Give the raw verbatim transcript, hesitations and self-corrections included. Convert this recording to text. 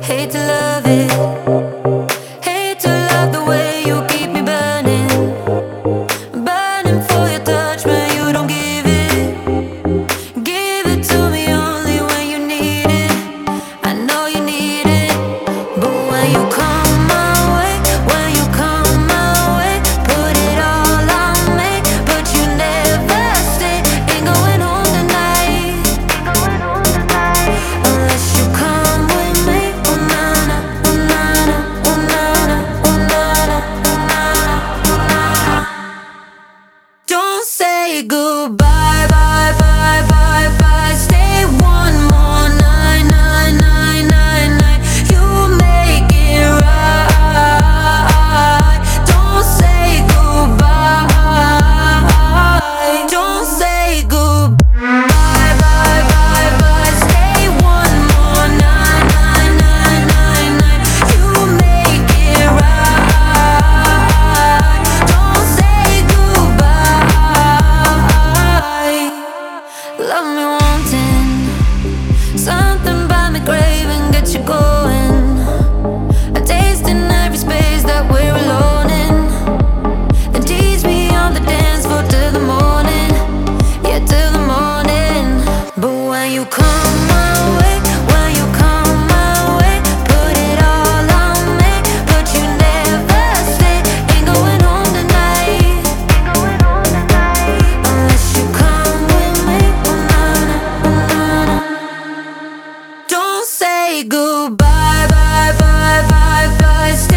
Hate to love it, hate to love the way you keep me burning, burning for your touch, but you don't give it. Give it to me only when you need it. I know you need it, but when you come my way, when you come my way, put it all on me, but you never stay. Ain't going home tonight, unless you come with me. Oh na na, oh na na, oh na na, oh na na, oh na na, oh na na. Don't say goodbye, bye, bye, bye, bye. Stay one more night, night, night, night, night. You make it right. Don't say goodbye. Don't say goodbye, bye, bye, bye. Stay one more night, night, night, night, night. You make it right. Don't say goodbye. Love me wanting, something about me craving, get you going. A taste in every space that we're alone in. Then tease me on the dance floor till the morning, yeah, till the morning. But when you come my way, when you come my way, put it all on me, but you never stay. Ain't going home tonight, unless you come with me. Oh na na, oh na na. Don't say goodbye, bye, bye, bye, bye.